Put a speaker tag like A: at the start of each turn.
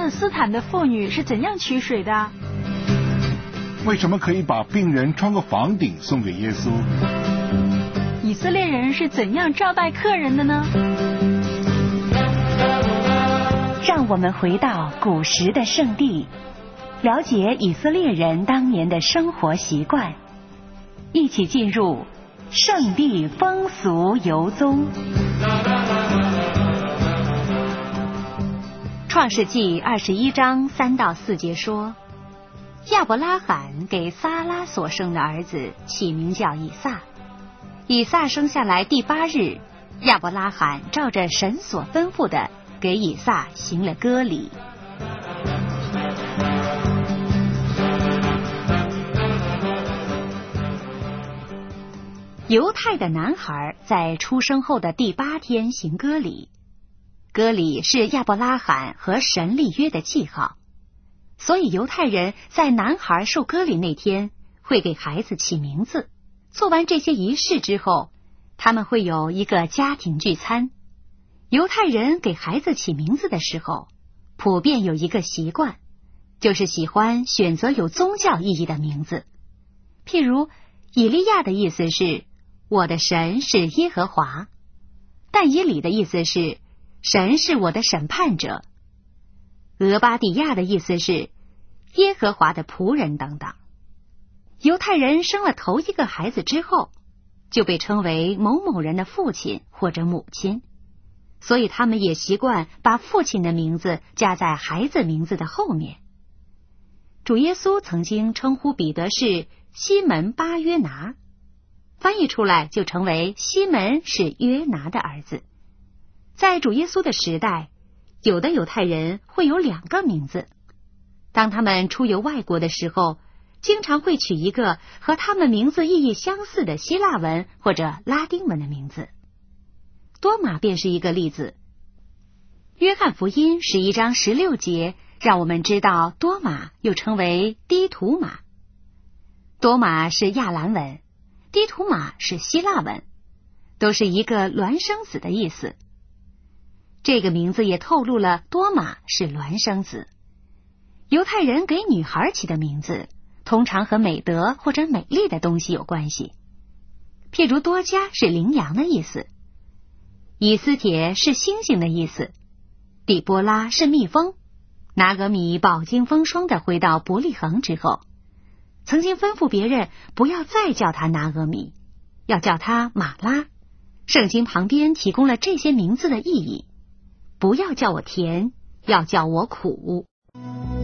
A: 勒斯坦的妇女是怎样取水的？
B: 为什么可以把病人穿过房顶送给耶稣？
A: 以色列人是怎样招待客人的呢？
C: 让我们回到古时的圣地，了解以色列人当年的生活习惯，一起进入圣地风俗游踪。
D: 创世纪21章3到4节说，亚伯拉罕给撒拉所生的儿子起名叫以撒。以撒生下来第8日，亚伯拉罕照着神所吩咐的，给以撒行了割礼。犹太的男孩在出生后的第8天行割礼，割礼是亚伯拉罕和神立约的记号，所以犹太人在男孩受割礼那天会给孩子起名字。做完这些仪式之后，他们会有一个家庭聚餐。犹太人给孩子起名字的时候，普遍有一个习惯，就是喜欢选择有宗教意义的名字。譬如以利亚的意思是我的神是耶和华，但以理的意思是神是我的审判者，俄巴底亚的意思是耶和华的仆人等等。犹太人生了头一个孩子之后，就被称为某某人的父亲或者母亲，所以他们也习惯把父亲的名字加在孩子名字的后面。主耶稣曾经称呼彼得是西门巴约拿，翻译出来就成为西门是约拿的儿子。在主耶稣的时代，有的犹太人会有2个名字，当他们出游外国的时候，经常会取一个和他们名字意义相似的希腊文或者拉丁文的名字。多马便是一个例子。约翰福音11章16节让我们知道多马又称为低图马。多马是亚兰文，低图马是希腊文，都是一个孪生子的意思。这个名字也透露了多马是孪生子。犹太人给女孩起的名字通常和美德或者美丽的东西有关系，譬如多加是羚羊的意思，以斯帖是星星的意思，底波拉是蜜蜂。拿俄米饱经风霜地回到伯利恒之后，曾经吩咐别人不要再叫他拿俄米，要叫他马拉。圣经旁边提供了这些名字的意义，不要叫我甜，要叫我苦。